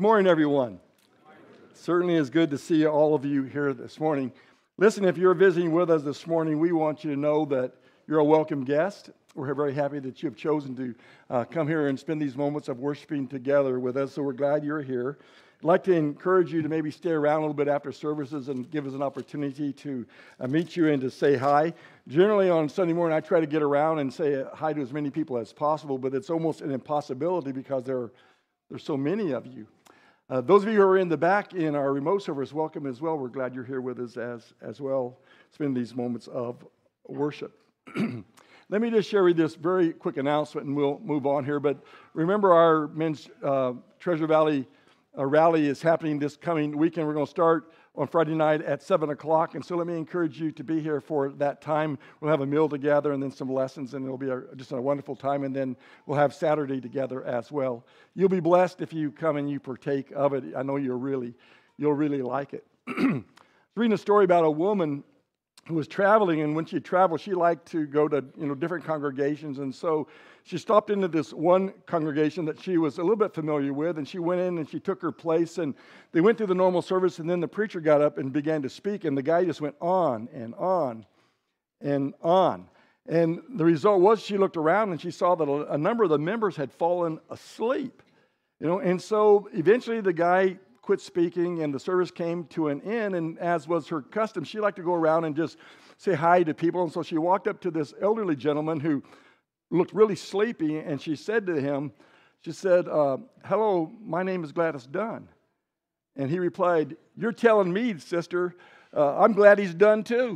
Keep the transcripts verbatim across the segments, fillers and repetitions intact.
Good morning, everyone. Certainly is good to see all of you here this morning. Listen, if you're visiting with us this morning, we want you to know that you're a welcome guest. We're very happy that you have chosen to uh, come here and spend these moments of worshiping together with us, so we're glad you're here. I'd like to encourage you to maybe stay around a little bit after services and give us an opportunity to uh, meet you and to say hi. Generally on Sunday morning, I try to get around and say hi to as many people as possible, but it's almost an impossibility because there are, there's so many of you. Uh, those of you who are in the back in our remote service, welcome as well. We're glad you're here with us as, as well. Spend these moments of worship. Let me just share with you this very quick announcement and we'll move on here. But remember our men's uh, Treasure Valley uh, rally is happening this coming weekend. We're going to start on Friday night at seven o'clock. And so let me encourage you to be here for that time. We'll have a meal together and then some lessons, and it'll be a, just a wonderful time. And then we'll have Saturday together as well. You'll be blessed if you come and you partake of it. I know you'll really, you'll really like it. I was reading a story about a woman who was traveling, and when she traveled, she liked to go to you know different congregations, and so she stopped into this one congregation that she was a little bit familiar with, and she went in and she took her place, and they went through the normal service, and then the preacher got up and began to speak, and the guy just went on and on and on. And the result was she looked around and she saw that a number of the members had fallen asleep. You know, and so eventually the guy quit speaking and the service came to an end, and as was her custom, she liked to go around and just say hi to people. And so she walked up to this elderly gentleman who looked really sleepy, and she said to him, she said, uh, hello, my name is Gladys Dunn. And he replied, you're telling me, sister, uh, I'm glad he's done too.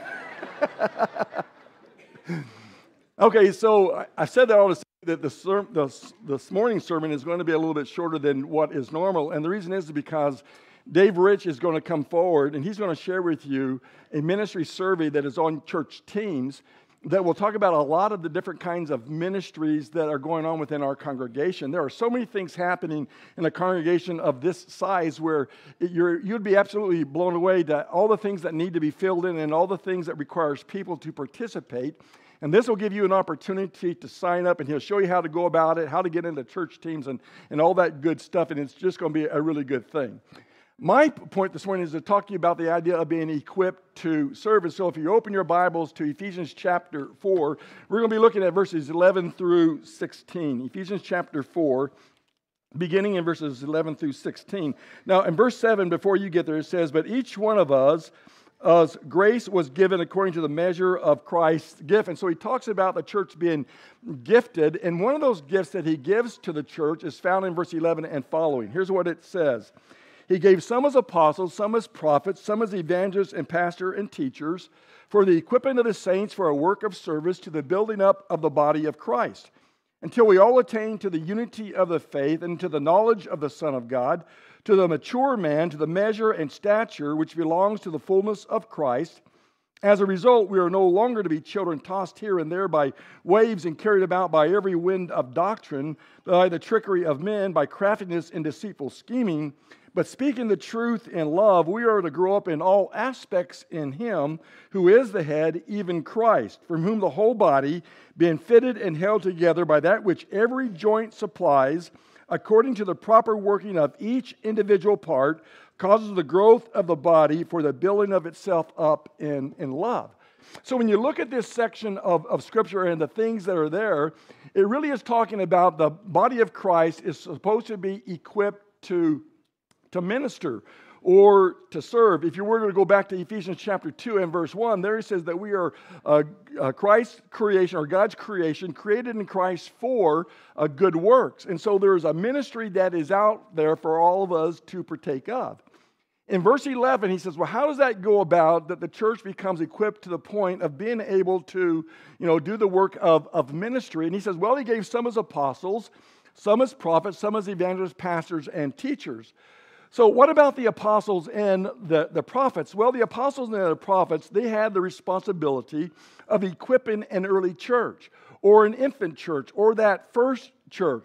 Okay, so I said that all to say that the, ser- the, this morning's sermon is going to be a little bit shorter than what is normal. And the reason is because Dave Rich is going to come forward, and he's going to share with you a ministry survey that is on church teams that will talk about a lot of the different kinds of ministries that are going on within our congregation. There are so many things happening in a congregation of this size where it, you're, you'd be absolutely blown away to all the things that need to be filled in and all the things that requires people to participate. And this will give you an opportunity to sign up, and he'll show you how to go about it, how to get into church teams, and, and all that good stuff, and it's just going to be a really good thing. My point this morning is to talk to you about the idea of being equipped to serve. And so if you open your Bibles to Ephesians chapter four, we're going to be looking at verses eleven through sixteen. Ephesians chapter four, beginning in verses eleven through sixteen. Now, in verse seven, before you get there, it says, but each one of us, as grace was given according to the measure of Christ's gift. And so he talks about the church being gifted. And one of those gifts that he gives to the church is found in verse eleven and following. Here's what it says. He gave some as apostles, some as prophets, some as evangelists and pastors and teachers for the equipping of the saints for a work of service to the building up of the body of Christ, until we all attain to the unity of the faith and to the knowledge of the Son of God, to the mature man, to the measure and stature which belongs to the fullness of Christ. As a result, we are no longer to be children tossed here and there by waves and carried about by every wind of doctrine, by the trickery of men, by craftiness and deceitful scheming. But speaking the truth in love, we are to grow up in all aspects in Him who is the head, even Christ, from whom the whole body, being fitted and held together by that which every joint supplies, according to the proper working of each individual part, causes the growth of the body for the building of itself up in, in love. So when you look at this section of, of Scripture and the things that are there, it really is talking about the body of Christ is supposed to be equipped to, to minister or to serve. If you were to go back to Ephesians chapter two and verse one, there it says that we are uh, uh, Christ's creation, or God's creation, created in Christ for uh, good works. And so there is a ministry that is out there for all of us to partake of. In verse eleven, he says, well, how does that go about that the church becomes equipped to the point of being able to, you know, do the work of, of ministry? And he says, well, he gave some as apostles, some as prophets, some as evangelists, pastors, and teachers. So what about the apostles and the, the prophets? Well, the apostles and the prophets, they had the responsibility of equipping an early church or an infant church or that first church.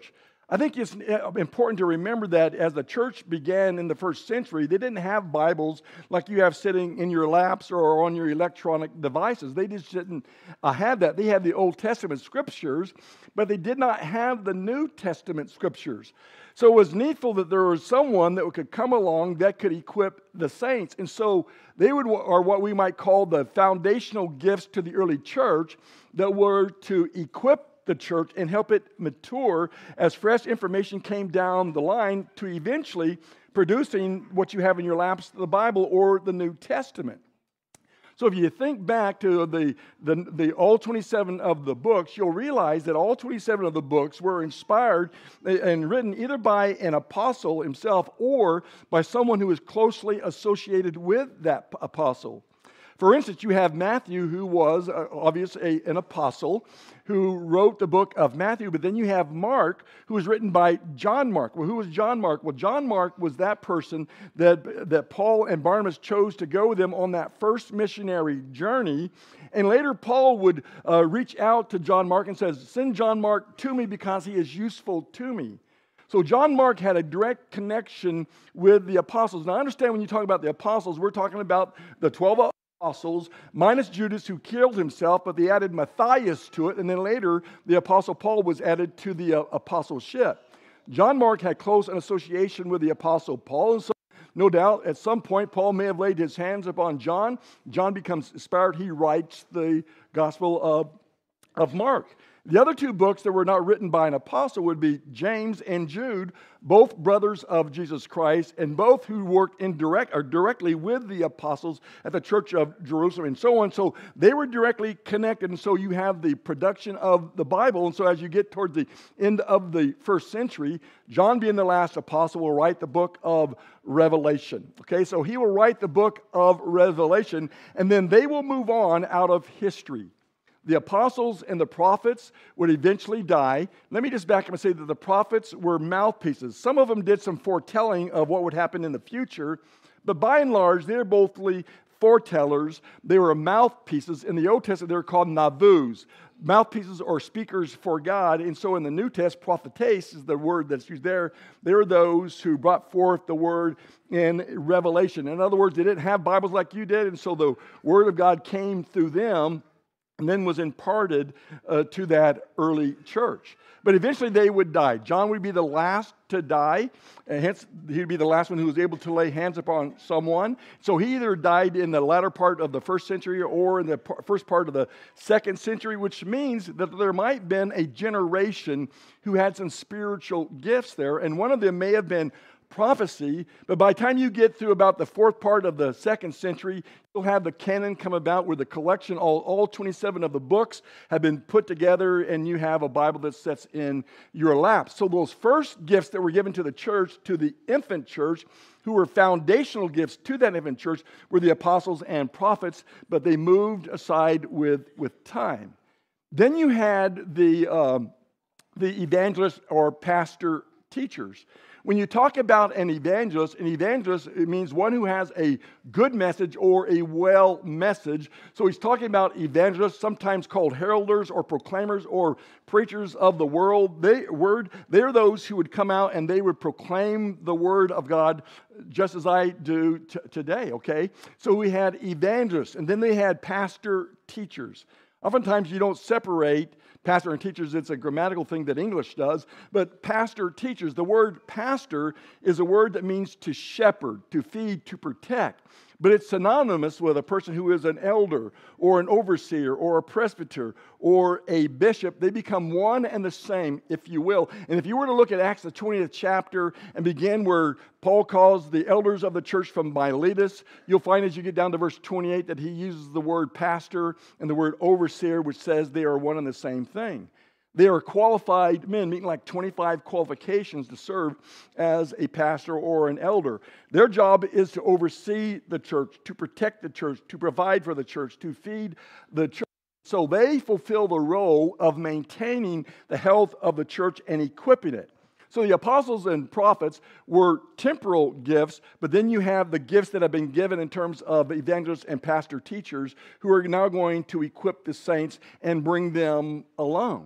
I think it's important to remember that as the church began in the first century, they didn't have Bibles like you have sitting in your laps or on your electronic devices. They just didn't uh, have that. They had the Old Testament scriptures, but they did not have the New Testament scriptures. So it was needful that there was someone that could come along that could equip the saints. And so they would, or what we might call the foundational gifts to the early church, that were to equip the church and help it mature as fresh information came down the line to eventually producing what you have in your laps, the Bible or the New Testament. So if you think back to the, the, the all twenty-seven of the books, you'll realize that all twenty-seven of the books were inspired and written either by an apostle himself or by someone who is closely associated with that apostle. For instance, you have Matthew, who was uh, obviously a, an apostle, who wrote the book of Matthew, but then you have Mark, who was written by John Mark. Well, who was John Mark? Well, John Mark was that person that, that Paul and Barnabas chose to go with them on that first missionary journey. And later Paul would uh, reach out to John Mark and says, "Send John Mark to me because he is useful to me." So John Mark had a direct connection with the apostles. Now, I understand when you talk about the apostles, we're talking about the twelve apostles, minus Judas, who killed himself, but they added Matthias to it, and then later the apostle Paul was added to the uh, apostleship. John Mark had close association with the apostle Paul, and so no doubt at some point Paul may have laid his hands upon John. John becomes inspired. He writes the Gospel of, of Mark. The other two books that were not written by an apostle would be James and Jude, both brothers of Jesus Christ, and both who worked indirect or directly with the apostles at the church of Jerusalem and so on. So they were directly connected, and so you have the production of the Bible. And so as you get towards the end of the first century, John, being the last apostle, will write the book of Revelation. Okay, so he will write the book of Revelation, and then they will move on out of history. The apostles and the prophets would eventually die. Let me just back up and say that the prophets were mouthpieces. Some of them did some foretelling of what would happen in the future, but by and large, they're both foretellers. They were mouthpieces. In the Old Testament, they were called navus, mouthpieces or speakers for God. And so in the New Testament, prophetes is the word that's used there. They were those who brought forth the word in Revelation. In other words, they didn't have Bibles like you did, and so the word of God came through them and then was imparted uh, to that early church. But eventually they would die. John would be the last to die, and hence he'd be the last one who was able to lay hands upon someone. So he either died in the latter part of the first century or in the p- first part of the second century, which means that there might have been a generation who had some spiritual gifts there, and one of them may have been prophecy, but by the time you get through about the fourth part of the second century, you'll have the canon come about where the collection, all, all twenty-seven of the books have been put together, and you have a Bible that sits in your lap. So those first gifts that were given to the church, to the infant church, who were foundational gifts to that infant church, were the apostles and prophets, but they moved aside with, with time. Then you had the, um, the evangelists or pastor teachers. When you talk about an evangelist, an evangelist, it means one who has a good message or a well message. So he's talking about evangelists, sometimes called heralders or proclaimers or preachers of the world. They, word, they're those who would come out and they would proclaim the word of God just as I do t- today, okay? So we had evangelists, and then they had pastor teachers. Oftentimes you don't separate pastor and teachers. It's a grammatical thing that English does. But pastor teachers, the word pastor is a word that means to shepherd, to feed, to protect. But it's synonymous with a person who is an elder or an overseer or a presbyter or a bishop. They become one and the same, if you will. And if you were to look at Acts, the twentieth chapter, and begin where Paul calls the elders of the church from Miletus, you'll find as you get down to verse twenty-eight that he uses the word pastor and the word overseer, which says they are one and the same thing. They are qualified men, meaning like twenty-five qualifications to serve as a pastor or an elder. Their job is to oversee the church, to protect the church, to provide for the church, to feed the church. So they fulfill the role of maintaining the health of the church and equipping it. So the apostles and prophets were temporal gifts, but then you have the gifts that have been given in terms of evangelists and pastor teachers who are now going to equip the saints and bring them along.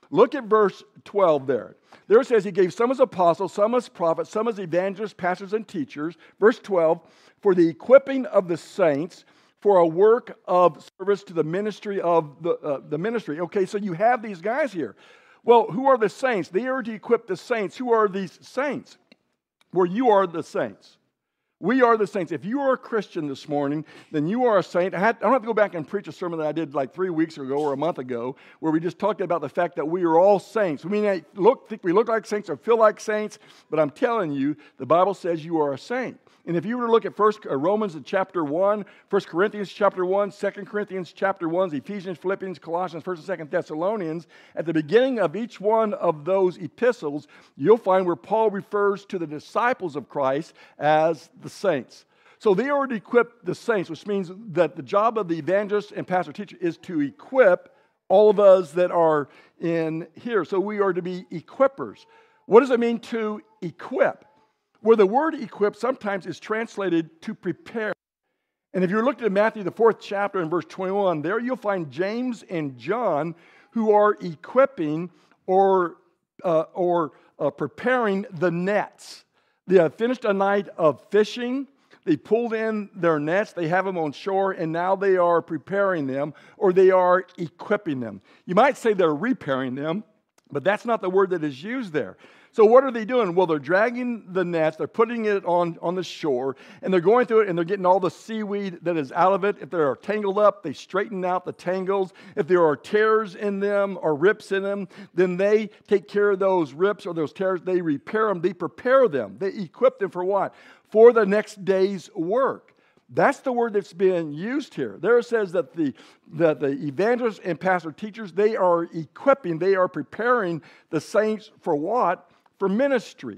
Look at verse twelve there. There it says he gave some as apostles, some as prophets, some as evangelists, pastors, and teachers. Verse twelve, for the equipping of the saints, for a work of service to the ministry of the, uh, the ministry. Okay, so you have these guys here. Well, who are the saints? They are to equip the saints. Who are these saints? Well, you are the saints. We are the saints. If you are a Christian this morning, then you are a saint. I, had, I don't have to go back and preach a sermon that I did like three weeks ago or a month ago where we just talked about the fact that we are all saints. We may look, think we look like saints or feel like saints, but I'm telling you, the Bible says you are a saint. And if you were to look at First uh, Romans chapter one, First Corinthians chapter one, Second Corinthians chapter one, Ephesians, Philippians, Colossians, First and Second Thessalonians, at the beginning of each one of those epistles, you'll find where Paul refers to the disciples of Christ as the saints. So they already equipped the saints, which means that the job of the evangelist and pastor teacher is to equip all of us that are in here. So we are to be equippers. What does it mean to equip? Where the word equip sometimes is translated to prepare. And if you're looking at Matthew, the fourth chapter, in verse twenty-one, there you'll find James and John who are equipping or, uh, or uh, preparing the nets. They have finished a night of fishing. They pulled in their nets. They have them on shore, and now they are preparing them, or they are equipping them. You might say they're repairing them, but that's not the word that is used there. So what are they doing? Well, they're dragging the nets, they're putting it on, on the shore, and they're going through it, and they're getting all the seaweed that is out of it. If they're tangled up, they straighten out the tangles. If there are tears in them or rips in them, then they take care of those rips or those tears. They repair them. They prepare them. They equip them for what? For the next day's work. That's the word that's being used here. There it says that the, that the evangelists and pastor teachers, they are equipping, they are preparing the saints for what? For ministry,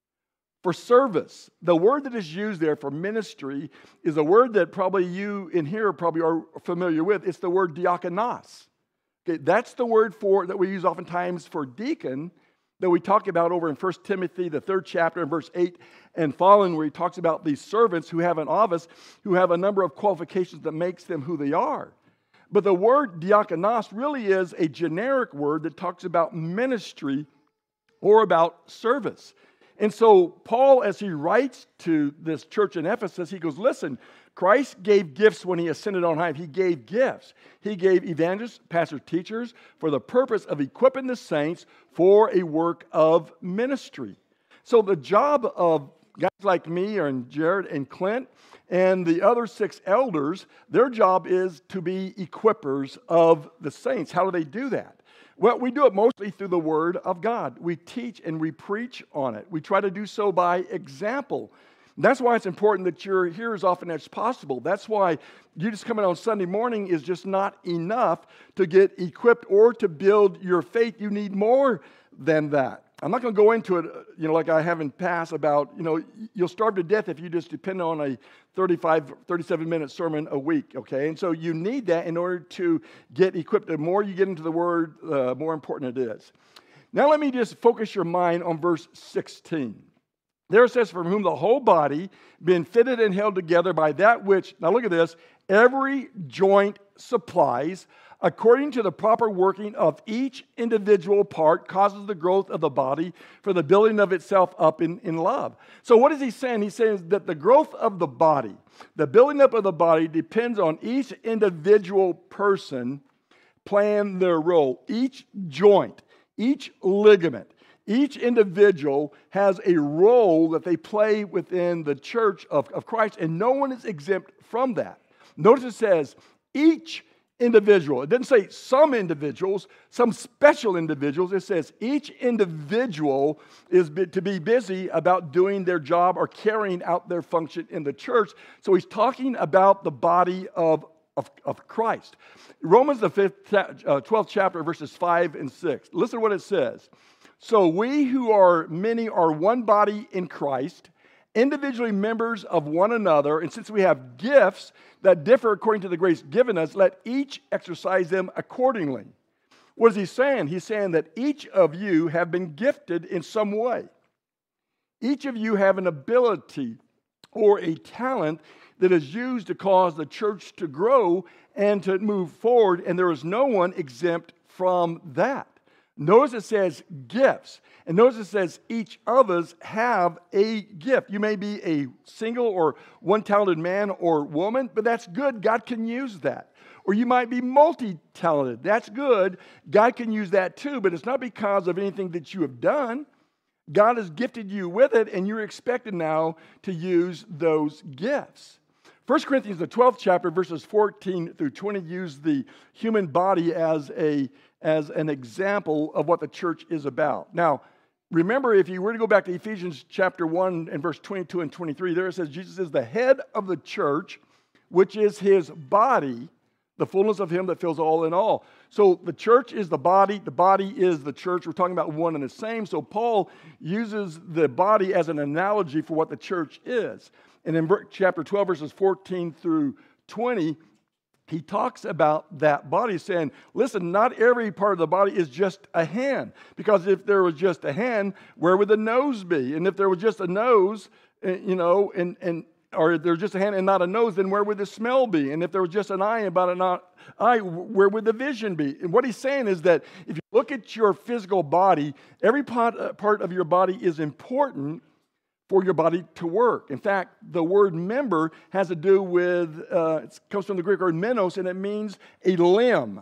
for service. The word that is used there for ministry is a word that probably you in here probably are familiar with. It's the word diakonos. Okay, that's the word for that we use oftentimes for deacon that we talk about over in First Timothy, the third chapter, in verse eight and following, where he talks about these servants who have an office, who have a number of qualifications that makes them who they are. But the word diakonos really is a generic word that talks about ministry or about service. And so Paul, as he writes to this church in Ephesus, he goes, listen, Christ gave gifts when he ascended on high. He gave gifts. He gave evangelists, pastors, teachers for the purpose of equipping the saints for a work of ministry. So the job of guys like me and Jared and Clint and the other six elders, their job is to be equippers of the saints. How do they do that? Well, we do it mostly through the Word of God. We teach and we preach on it. We try to do so by example. That's why it's important that you're here as often as possible. That's why you just coming on Sunday morning is just not enough to get equipped or to build your faith. You need more than that. I'm not going to go into it, you know, like I have in past about, you know, you'll starve to death if you just depend on a thirty-five, thirty-seven minute sermon a week, okay? And so you need that in order to get equipped. The more you get into the Word, the uh, more important it is. Now let me just focus your mind on verse sixteen. There it says, from whom the whole body, being fitted and held together by that which, now look at this, every joint supplies, according to the proper working of each individual part, causes the growth of the body for the building of itself up in, in love. So what is he saying? He's saying that the growth of the body, the building up of the body depends on each individual person playing their role. Each joint, each ligament, each individual has a role that they play within the church of, of Christ, and no one is exempt from that. Notice it says each individual. It doesn't say some individuals, some special individuals. It says each individual is to be busy about doing their job or carrying out their function in the church. So he's talking about the body of, of, of Christ. Romans, the fifth, uh, twelfth chapter, verses five and six. Listen to what it says. So we who are many are one body in Christ, individually members of one another, and since we have gifts that differ according to the grace given us, let each exercise them accordingly. What is he saying? He's saying that each of you have been gifted in some way. Each of you have an ability or a talent that is used to cause the church to grow and to move forward, and there is no one exempt from that. Notice it says gifts. And notice it says each of us have a gift. You may be a single or one-talented man or woman, but that's good. God can use that. Or you might be multi-talented. That's good. God can use that too, but it's not because of anything that you have done. God has gifted you with it, and you're expected now to use those gifts. First Corinthians, the twelfth chapter, verses fourteen through twenty, use the human body as, a, as an example of what the church is about. Now, remember, if you were to go back to Ephesians chapter one and verse twenty-two and twenty-three, there it says Jesus is the head of the church, which is his body, the fullness of him that fills all in all. So the church is the body. The body is the church. We're talking about one and the same. So Paul uses the body as an analogy for what the church is. And in chapter twelve, verses fourteen through twenty, he talks about that body, saying, listen, not every part of the body is just a hand. Because if there was just a hand, where would the nose be? And if there was just a nose, you know, and, and or if there's just a hand and not a nose, then where would the smell be? And if there was just an eye and about an eye, where would the vision be? And what he's saying is that if you look at your physical body, every part, part of your body is important for your body to work. In fact, the word member has to do with, uh, it comes from the Greek word menos, and it means a limb.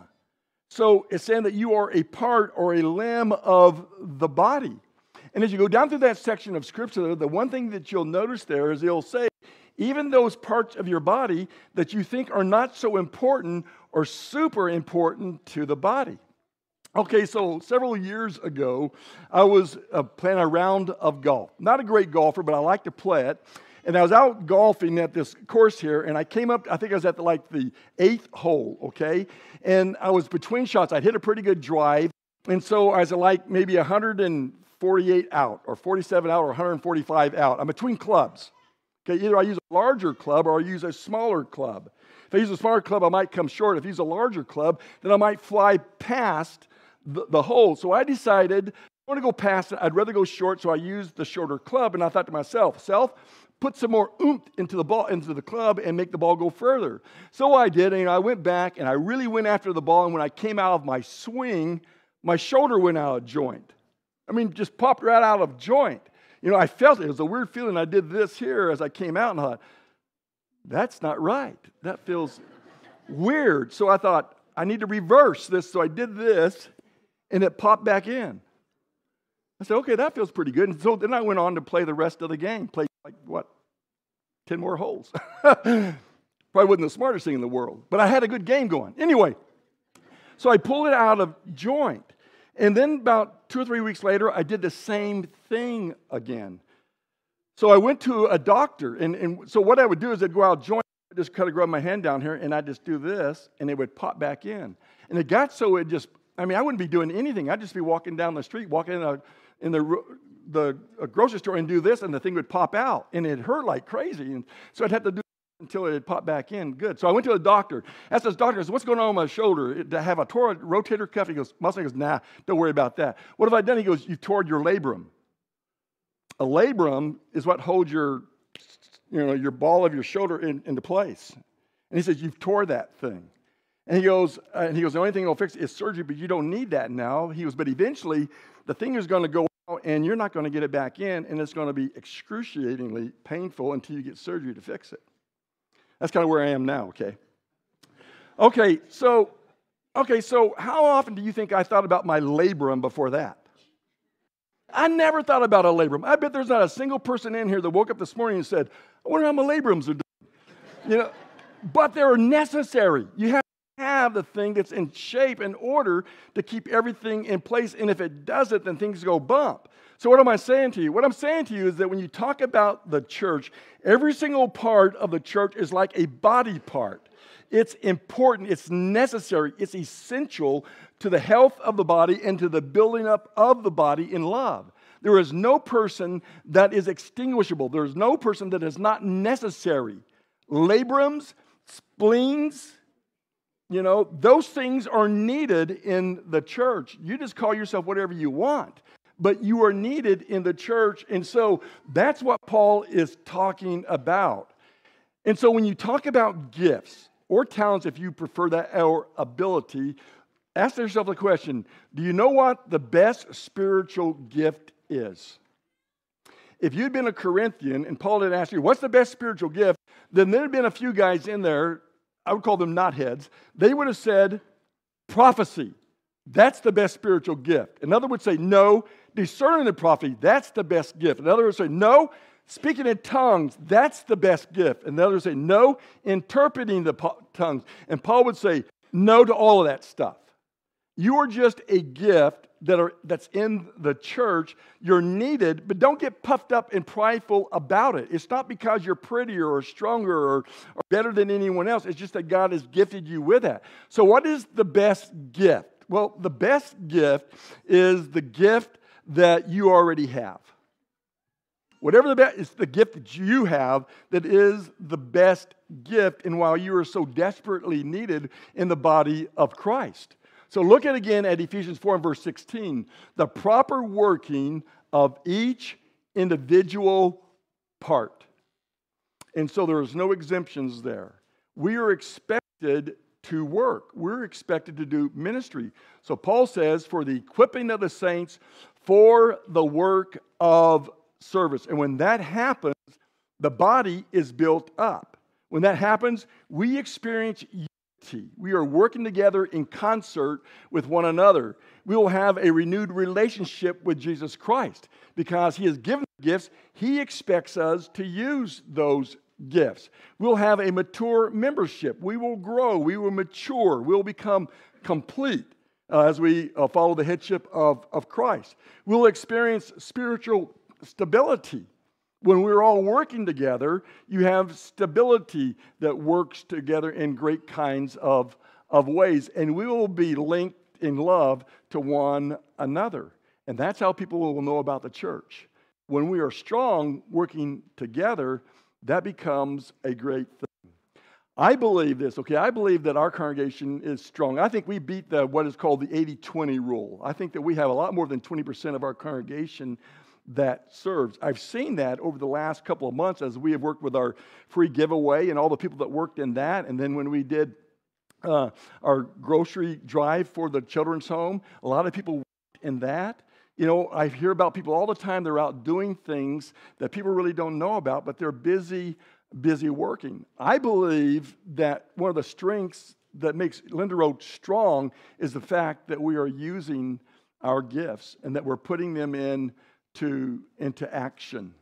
So it's saying that you are a part or a limb of the body. And as you go down through that section of Scripture, the one thing that you'll notice there is it'll say, even those parts of your body that you think are not so important or super important to the body. Okay, so several years ago, I was uh, playing a round of golf. Not a great golfer, but I like to play it. And I was out golfing at this course here, and I came up, I think I was at the, like the eighth hole, okay? And I was between shots. I'd hit a pretty good drive. And so I was like maybe one hundred forty-eight out, or forty-seven out, or one hundred forty-five out. I'm between clubs. Okay, either I use a larger club or I use a smaller club. If I use a smaller club, I might come short. If I use a larger club, then I might fly past the, the hole. So I decided I want to go past it. I'd rather go short, so I used the shorter club. And I thought to myself, self, put some more oomph into the ball, into the club, and make the ball go further. So I did, and I went back, and I really went after the ball. And when I came out of my swing, my shoulder went out of joint. I mean, just popped right out of joint. You know, I felt it. It was a weird feeling. I did this here as I came out, and I thought, that's not right. That feels weird. So I thought, I need to reverse this. So I did this, and it popped back in. I said, okay, that feels pretty good. And so then I went on to play the rest of the game. Played like, what, ten more holes. Probably wasn't the smartest thing in the world, but I had a good game going. Anyway, so I pulled it out of joint. And then about two or three weeks later, I did the same thing again. So I went to a doctor, and, and so what I would do is I'd go out joint, I'd just kind of grab my hand down here, and I'd just do this, and it would pop back in. And it got so it just, I mean, I wouldn't be doing anything. I'd just be walking down the street, walking in, a, in the, the a grocery store and do this, and the thing would pop out, and it hurt like crazy. And so I'd have to do until it had popped back in. Good. So I went to a doctor. Asked this doctor, I said, what's going on with my shoulder? To have a torn rotator cuff? He goes, muscle? He goes, nah, don't worry about that. What have I done? He goes, you've torn your labrum. A labrum is what holds your, you know, your ball of your shoulder in, into place. And he says, you've tore that thing. And he goes, uh, and he goes, the only thing that'll fix it is surgery, but you don't need that now. He goes, but eventually the thing is going to go out, and you're not going to get it back in, and it's going to be excruciatingly painful until you get surgery to fix it. That's kind of where I am now, okay? Okay, so, okay, so how often do you think I thought about my labrum before that? I never thought about a labrum. I bet there's not a single person in here that woke up this morning and said, I wonder how my labrums are doing. You know, but they're necessary. You have to have the thing that's in shape in order to keep everything in place, and if it doesn't, then things go bump. So what am I saying to you? What I'm saying to you is that when you talk about the church, every single part of the church is like a body part. It's important, it's necessary, it's essential to the health of the body and to the building up of the body in love. There is no person that is extinguishable. There is no person that is not necessary. Labrums, spleens, you know, those things are needed in the church. You just call yourself whatever you want, but you are needed in the church. And so that's what Paul is talking about. And so when you talk about gifts or talents, if you prefer that, or ability, Ask yourself the question, do you know what the best spiritual gift is? If you'd been a Corinthian and Paul had asked you, what's the best spiritual gift? Then there had been a few guys in there, I would call them knotheads. They would have said, prophecy. That's the best spiritual gift. Another would say, no, discerning the prophecy. That's the best gift. Another would say, no, speaking in tongues. That's the best gift. Another would say, no, interpreting the po- tongues. And Paul would say, no to all of that stuff. You are just a gift that are, that's in the church. You're needed, but don't get puffed up and prideful about it. It's not because you're prettier or stronger or, or better than anyone else. It's just that God has gifted you with that. So what is the best gift? Well, the best gift is the gift that you already have. Whatever the best, it's the gift that you have that is the best gift, and while you are so desperately needed in the body of Christ. So look at again at Ephesians four and verse sixteen, the proper working of each individual part. And so there is no exemptions there. We are expected to work. We're expected to do ministry. So Paul says, for the equipping of the saints, for the work of service. And when that happens, the body is built up. When that happens, we experience unity. We are working together in concert with one another. We will have a renewed relationship with Jesus Christ because He has given gifts. He expects us to use those gifts. We'll have a mature membership. We will grow. We will mature. We'll become complete uh, as we uh, follow the headship of, of Christ. We'll experience spiritual stability. When we're all working together, you have stability that works together in great kinds of, of ways. And we will be linked in love to one another. And that's how people will know about the church. When we are strong working together, that becomes a great thing. I believe this, okay? I believe that our congregation is strong. I think we beat the what is called the eighty twenty rule. I think that we have a lot more than twenty percent of our congregation that serves. I've seen that over the last couple of months as we have worked with our free giveaway and all the people that worked in that. And then when we did uh, our grocery drive for the children's home, a lot of people worked in that. You know, I hear about people all the time, they're out doing things that people really don't know about, but they're busy, busy working. I believe that one of the strengths that makes Linda Road strong is the fact that we are using our gifts and that we're putting them in to, into action.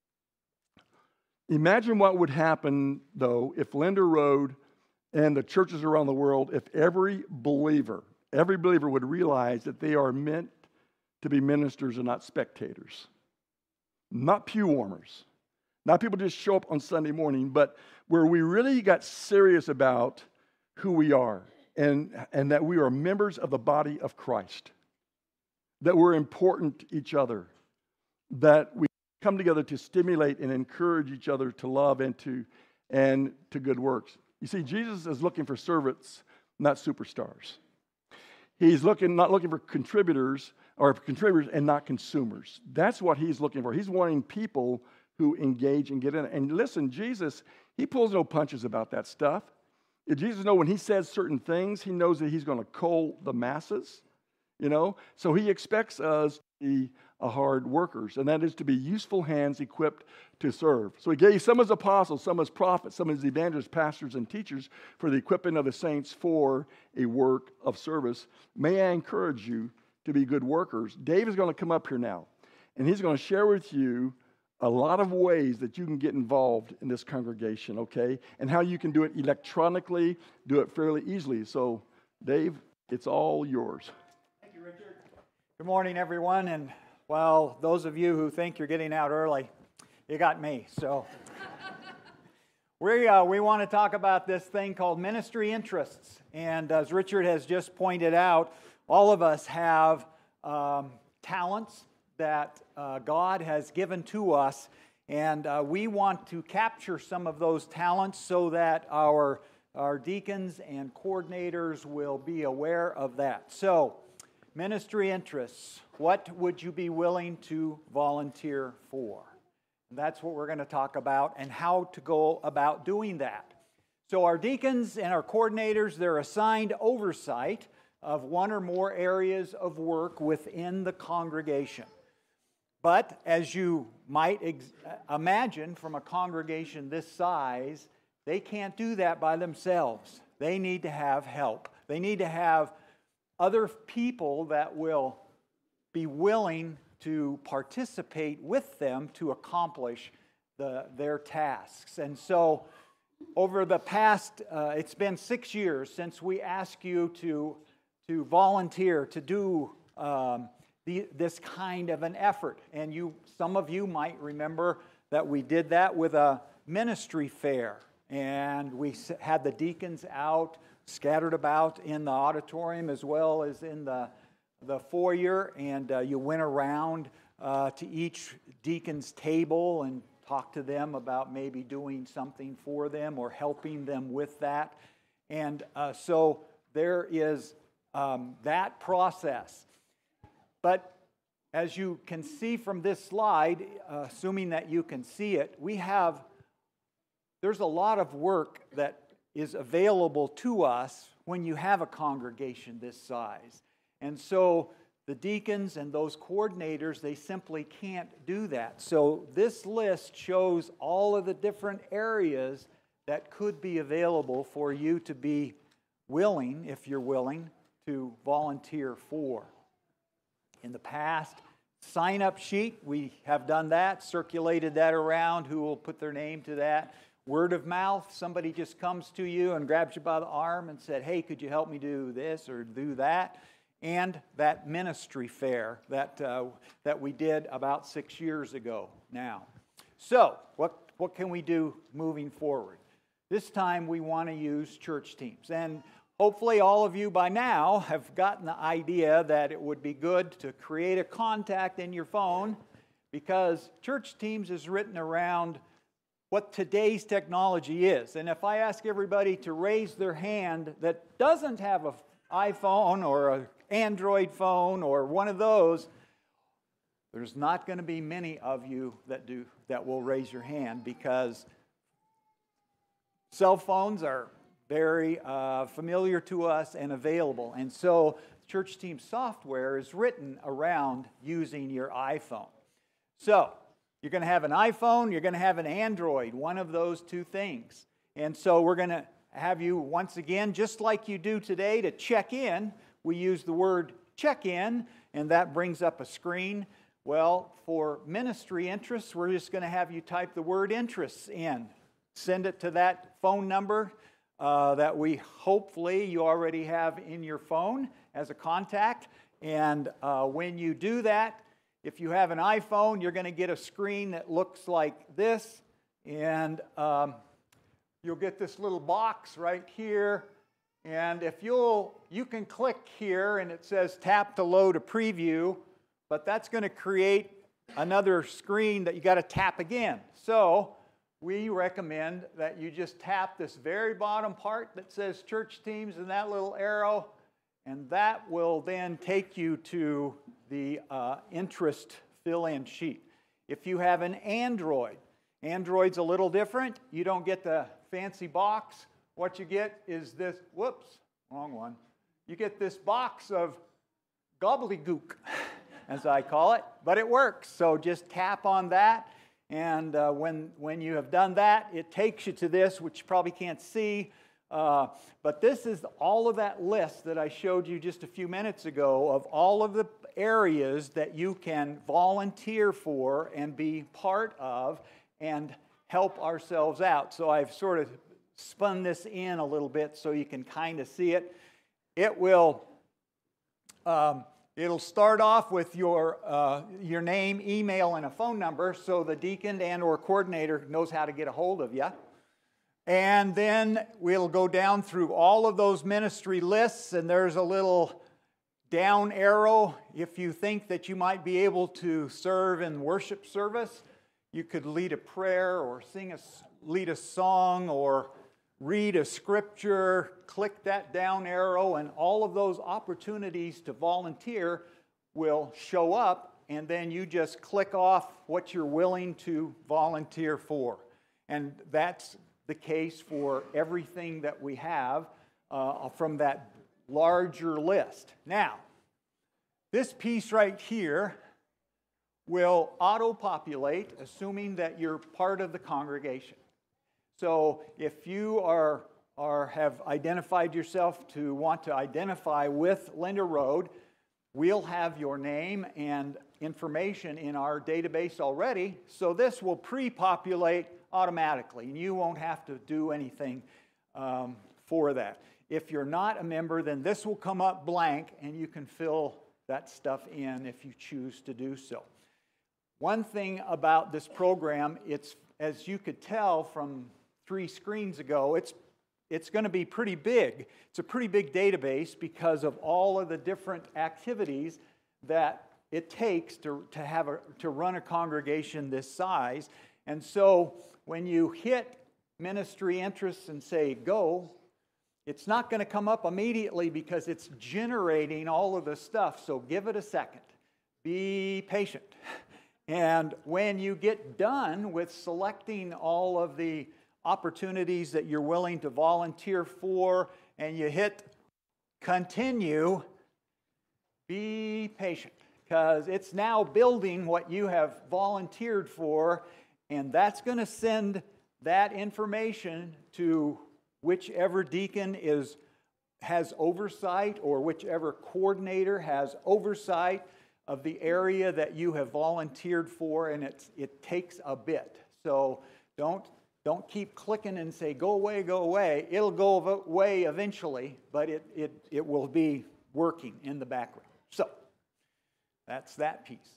Imagine what would happen, though, if Linda Road and the churches around the world, if every believer, every believer would realize that they are meant to be ministers and not spectators, not pew warmers, not people just show up on Sunday morning, but where we really got serious about who we are and, and that we are members of the body of Christ, that we're important to each other, that we come together to stimulate and encourage each other to love and to, and to good works. You see, Jesus is looking for servants, not superstars. He's looking, not looking for contributors, or contributors and not consumers. That's what He's looking for. He's wanting people who engage and get in it. And listen, Jesus, He pulls no punches about that stuff. Jesus knows when He says certain things, He knows that He's going to cull the masses, you know. So He expects us to be a hard workers, and that is to be useful hands equipped to serve. So He gave some as apostles, some as prophets, some as evangelists, pastors, and teachers for the equipping of the saints for a work of service. May I encourage you to be good workers. Dave is going to come up here now, and he's going to share with you a lot of ways that you can get involved in this congregation, okay? And how you can do it electronically, do it fairly easily. So, Dave, it's all yours. Thank you, Richard. Good morning, everyone. And, well, those of you who think you're getting out early, you got me. So, we, uh, we want to talk about this thing called ministry interests. And as Richard has just pointed out, all of us have um, talents that uh, God has given to us, and uh, we want to capture some of those talents so that our, our deacons and coordinators will be aware of that. So, ministry interests, what would you be willing to volunteer for? And that's what we're going to talk about and how to go about doing that. So our deacons and our coordinators, they're assigned oversight of one or more areas of work within the congregation. But as you might ex- imagine from a congregation this size, they can't do that by themselves. They need to have help. They need to have other people that will be willing to participate with them to accomplish the, their tasks. And so over the past, uh, it's been six years since we asked you to, to volunteer, to do um, the, this kind of an effort. And you, some of you might remember that we did that with a ministry fair. And we had the deacons out, scattered about in the auditorium as well as in the, the foyer. And uh, you went around uh, to each deacon's table and talk to them about maybe doing something for them or helping them with that. And uh, so there is um, that process. But as you can see from this slide, uh, assuming that you can see it, we have, there's a lot of work that is available to us when you have a congregation this size. And so the deacons and those coordinators, they simply can't do that. So this list shows all of the different areas that could be available for you to be willing, if you're willing, to volunteer for. In the past, sign-up sheet, we have done that, circulated that around, who will put their name to that. Word of mouth, somebody just comes to you and grabs you by the arm and said, hey, could you help me do this or do that? And that ministry fair that, uh, that we did about six years ago now. So, what, what can we do moving forward? This time we want to use church teams. And hopefully all of you by now have gotten the idea that it would be good to create a contact in your phone, because church teams is written around what today's technology is. And if I ask everybody to raise their hand that doesn't have an iPhone or an Android phone or one of those, there's not going to be many of you that do that will raise your hand, because cell phones are very uh, familiar to us and available. And so Church Team software is written around using your iPhone. So you're going to have an iPhone, you're going to have an Android, one of those two things. And so we're going to have you once again, just like you do today, to check in. We use the word check in, and that brings up a screen. Well, for ministry interests, we're just going to have you type the word interests in. Send it to that phone number uh, that we hopefully you already have in your phone as a contact. And uh, when you do that, if you have an iPhone, you're going to get a screen that looks like this. And um, you'll get this little box right here. And if you'll, you can click here and it says tap to load a preview, but that's going to create another screen that you got to tap again. So we recommend that you just tap this very bottom part that says church teams and that little arrow, and that will then take you to the uh, interest fill-in sheet. If you have an Android, Android's a little different. You don't get the fancy box. What you get is this, whoops, wrong one. You get this box of gobbledygook, as I call it, but it works. So just tap on that, and uh, when, when you have done that, it takes you to this, which you probably can't see, uh, but this is all of that list that I showed you just a few minutes ago of all of the areas that you can volunteer for and be part of and help ourselves out. So I've sort of spun this in a little bit so you can kind of see it. It will, um, it'll start off with your, uh, your name, email, and a phone number so the deacon and or coordinator knows how to get a hold of you. And then we'll go down through all of those ministry lists, and there's a little down arrow. If you think that you might be able to serve in worship service, you could lead a prayer or sing a, lead a song or read a scripture, click that down arrow, and all of those opportunities to volunteer will show up, and then you just click off what you're willing to volunteer for. And that's the case for everything that we have uh, from that larger list. Now, this piece right here will auto-populate, assuming that you're part of the congregation. So if you are, are have identified yourself to want to identify with Linda Road, we'll have your name and information in our database already, so this will pre-populate automatically, and you won't have to do anything um, for that. If you're not a member, then this will come up blank, and you can fill that stuff in if you choose to do so. One thing about this program, it's, as you could tell from three screens ago, it's, it's going to be pretty big. It's a pretty big database because of all of the different activities that it takes to, to, have a, to run a congregation this size. And so when you hit ministry interests and say go, it's not going to come up immediately because it's generating all of the stuff. So give it a second. Be patient. And when you get done with selecting all of the opportunities that you're willing to volunteer for, and you hit continue, be patient, because it's now building what you have volunteered for, and that's going to send that information to whichever deacon is has oversight, or whichever coordinator has oversight of the area that you have volunteered for, and it's, it takes a bit. So don't, don't keep clicking and say, go away, go away. It'll go away eventually, but it, it, it will be working in the background. So that's that piece.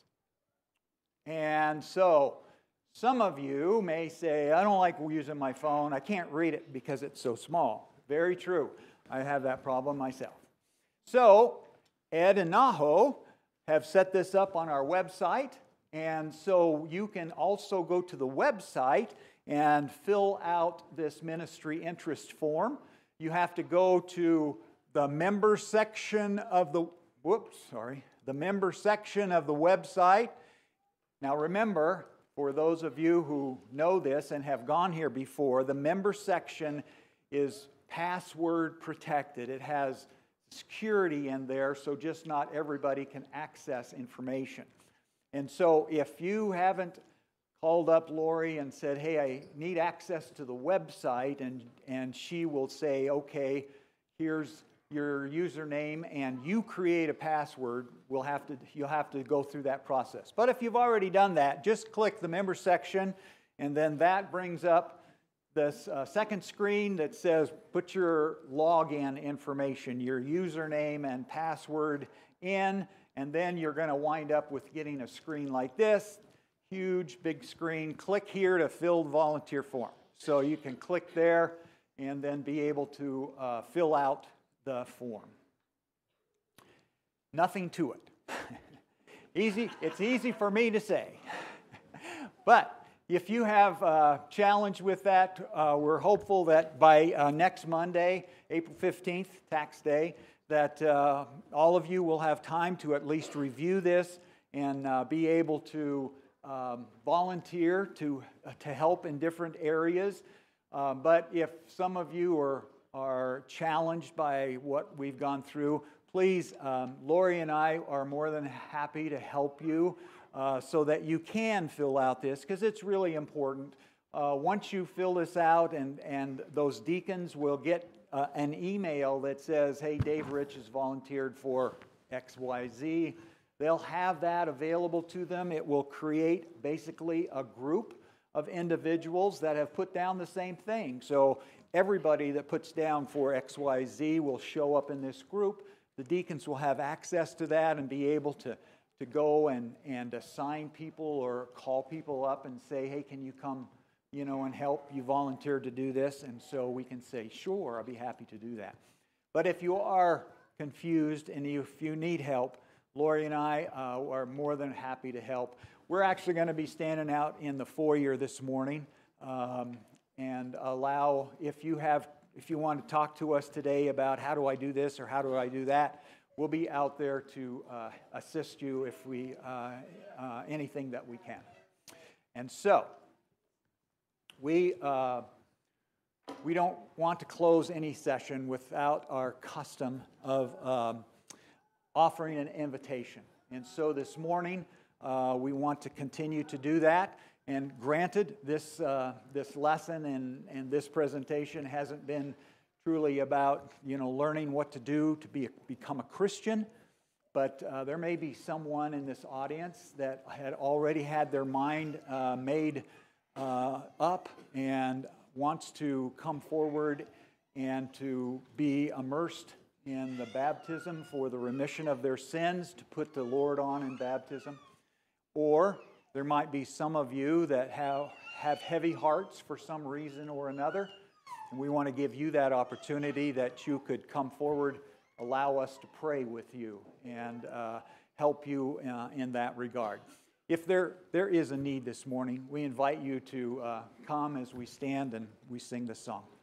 And so some of you may say, I don't like using my phone. I can't read it because it's so small. Very true. I have that problem myself. So Ed and Naho have set this up on our website, and so you can also go to the website and fill out this ministry interest form. You have to go to the member section of the whoops, sorry, the member section of the website. Now remember, for those of you who know this and have gone here before, the member section is password protected. It has security in there, so just not everybody can access information. And so if you haven't called up Lori and said, hey, I need access to the website, and, and she will say, okay, here's your username, and you create a password, we'll have to, you'll have to go through that process. But if you've already done that, just click the member section, and then that brings up this uh, second screen that says put your login information, your username and password in, and then you're going to wind up with getting a screen like this, huge big screen. Click here to fill the volunteer form. So you can click there and then be able to uh, fill out the form. Nothing to it. Easy. It's easy for me to say. But if you have a challenge with that, uh, we're hopeful that by uh, next Monday, April fifteenth, tax day, that uh, all of you will have time to at least review this and uh, be able to um, volunteer to, uh, to help in different areas. Uh, but if some of you are, are challenged by what we've gone through, please, um, Lori and I are more than happy to help you. Uh, so that you can fill out this, because it's really important. Uh, once you fill this out, and, and those deacons will get uh, an email that says, hey, Dave Rich has volunteered for X Y Z. They'll have that available to them. It will create basically a group of individuals that have put down the same thing. So everybody that puts down for X Y Z will show up in this group. The deacons will have access to that and be able to to go and, and assign people or call people up and say, hey, can you come, you know, and help? You volunteered to do this. And so we can say, sure, I'll be happy to do that. But if you are confused and if you need help, Lori and I uh, are more than happy to help. We're actually going to be standing out in the foyer this morning um, and allow, if you have, if you want to talk to us today about how do I do this or how do I do that, we'll be out there to uh, assist you if we, uh, uh, anything that we can. And so, we, uh, we don't want to close any session without our custom of um, offering an invitation. And so this morning, uh, we want to continue to do that. And granted, this, uh, this lesson and, and this presentation hasn't been truly about, you know, learning what to do to be, become a Christian. But uh, there may be someone in this audience that had already had their mind uh, made uh, up and wants to come forward and to be immersed in the baptism for the remission of their sins, to put the Lord on in baptism. Or there might be some of you that have, have heavy hearts for some reason or another. And we want to give you that opportunity that you could come forward, allow us to pray with you and uh, help you uh, in that regard. If there, there is a need this morning, we invite you to uh, come as we stand and we sing this song.